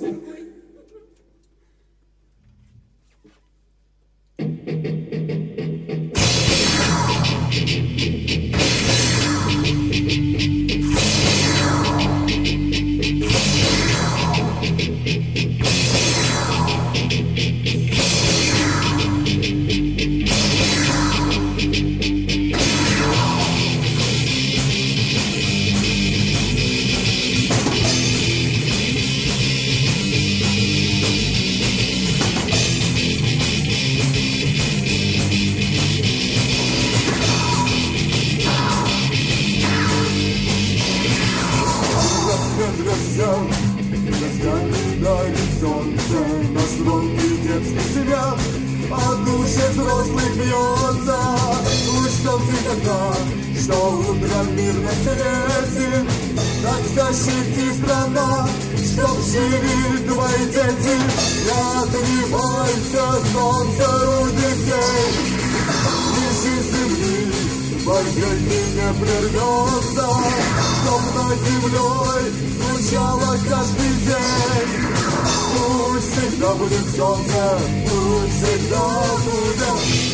Глазами дарит солнце наш звонкий детский смех, а душе взрослых бьется луч солнца тогда, что утром мирно встретит. Так защити страна, чтоб жили твои дети. Не отнимайся, солнце у детей, ниже земли войны не прервется, чтоб над землей звучало каждый день. Пусть всегда будет солнце, пусть всегда будет.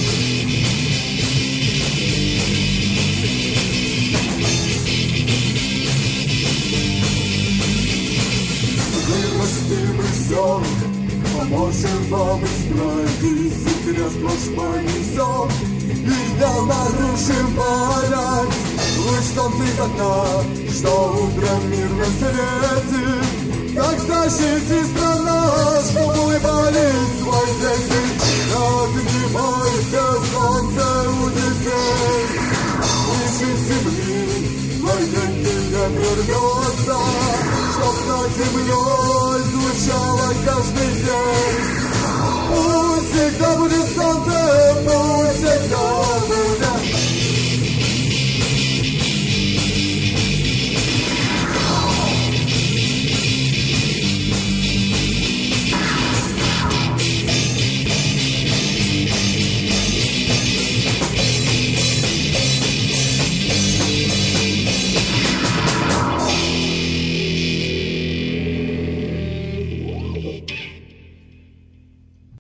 Мы все поможем вам исправить, и секрет сплошь понесем, и днем нарушим порядок. Луч солнца окна, что утром мирно светит. Так защити страна, что улыбались твои дети. Отнимайся, солнце у детей, ниже земли войны не прервется, чтоб над землей